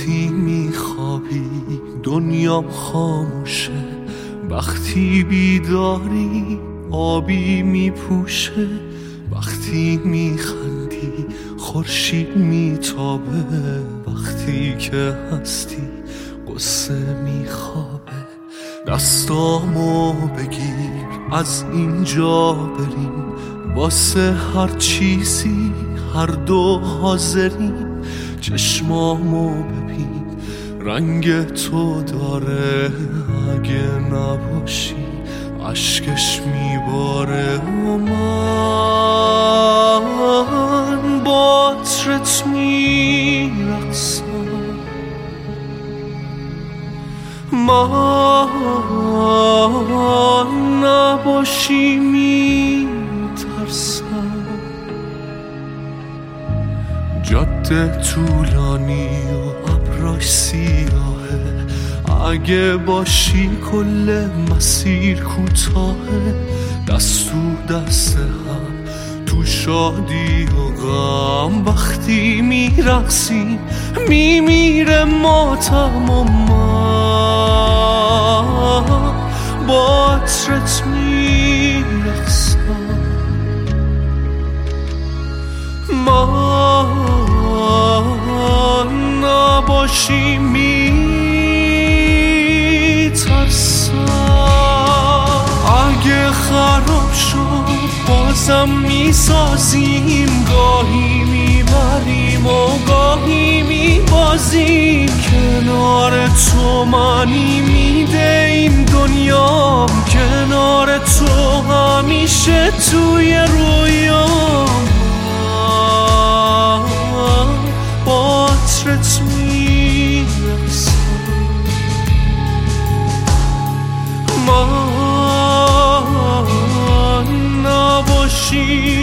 وقتی میخوابی دنیام خاموشه، وقتی بیداری آبی میپوشه، وقتی میخندی خورشید میتابه، وقتی که هستی قصه میخوابه. دستامو بگیر از اینجا بریم، واسه هر چیزی هر دو حاضریم. چشمامو ببین رنگ تو داره، اگه نباشی عشقش میباره. و من با عطرت میرقصم، من نباشی میترسم. جاده طولانی و ابراش سیاهه، اگه باشی کل مسیر کوتاهه. دست تو دست هم تو شادی و غم، وقتی میرقصیم میمیره ماتم. و من با عطرت میرقصم، من نباشی میترسم. اگه خراب شد بازم میسازیم، گاهی میبریم و گاهی میبازیم. کنار تو معنی میده این دنیام، کنار تو همیشه توی رویام. با عطرت میرقصم، من نباشی